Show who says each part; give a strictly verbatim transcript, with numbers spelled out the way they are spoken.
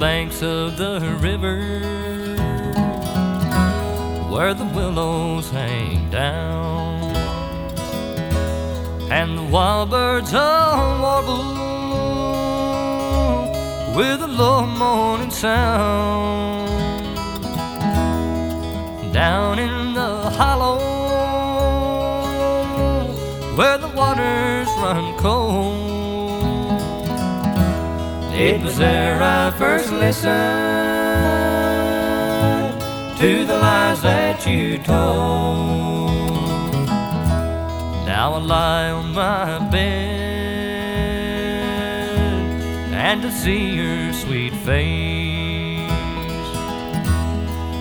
Speaker 1: banks of the river, where the willows hang down, and the wild birds all warble with a low morning sound. Down in the hollow where the waters run cold, it was there I first listened to the lies that you told. Now I lie on my bed and to see your sweet face